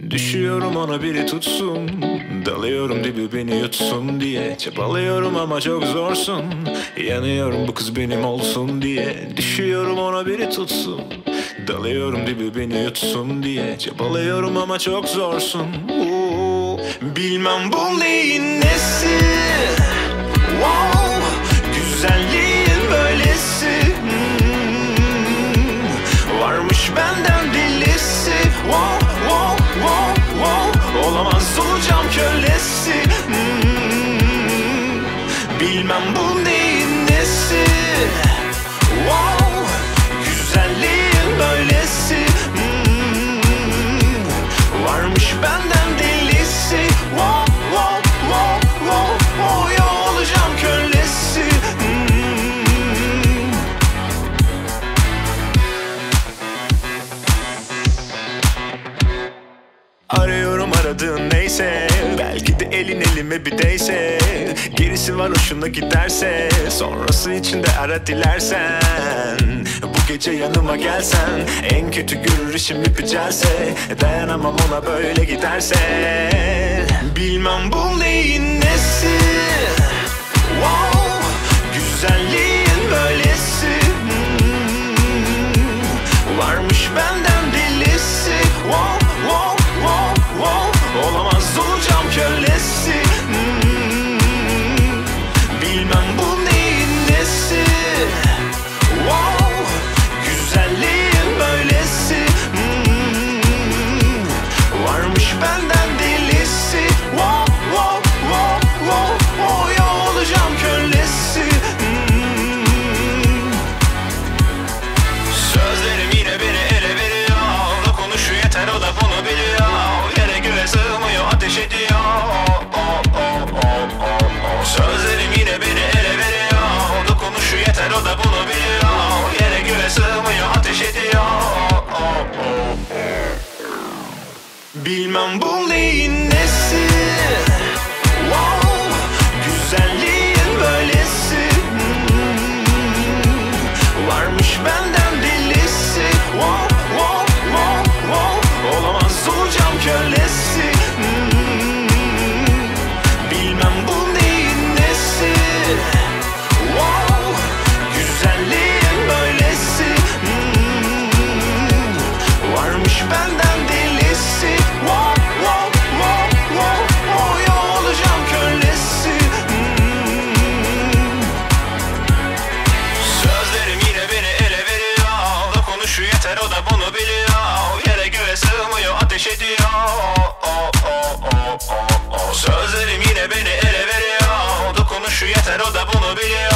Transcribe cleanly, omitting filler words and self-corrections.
Düşüyorum ona biri tutsun, dalıyorum dibi beni yutsun diye. Çabalıyorum ama çok zorsun, yanıyorum bu kız benim olsun diye. Düşüyorum ona biri tutsun, dalıyorum dibi beni yutsun diye. Çabalıyorum ama çok zorsun. Bilmem bu neyin nesi, wow, güzelliğin böylesi. Varmış benden delisi, wow, wow, wow, wow. Olamaz olacağım kölesi. Bilmem bu neyin nesi, wow, güzelliğin böylesi. Varmış benden delisi, wow, wow, wow, wow, wow. Ya olacağım kölesi. Arıyorum aradığın neyse, belki de elin elime bir değse. Gerisi var hoşuna giderse, sonrası içinde ara dilersen. Bu gece yanıma gelsen, en kötü görür işim ipicelse. Dayanamam ona böyle giderse. Bilmem bu neyin nesi, wow, güzelliğin böylesi. Varmış benden delisi, wow, wow, wow, wow. Olamaz olacağım kölesi. Bilmem bu neyin nesi, wow, güzelliğin böylesi. Varmış benden delisi, wow, wow, wow, wow, wow. Ya olacağım kölesi. Sözlerim yine beni ele veriyor. Dokunuşu yeter, o da bunu biliyor. Yere göğe sığmıyor, ateş ediyor. Sözlerim yine beni ele veriyor. Dokunuşu yeter, o da bunu biliyor. Yere göğe sığmıyor, ateş ediyor. Bilmem bu neyin nesi, wow, güzelliğin böylesi. Varmış benden delisi, wow, wow, wow, wow. Olamaz olacağım kölesi. Bilmem bu neyin nesi, wow, güzelliğin böylesi. Varmış benden delisi, wow, wow, wow, wow, wow. Ya olacağım kölesi. Sözlerim yine beni ele veriyor. Dokunuşu yeter, o da bunu biliyor. Yere göğe sığmıyor, ateş ediyor. Sözlerim yine beni ele veriyor. Dokunuşu yeter, o da bunu biliyor.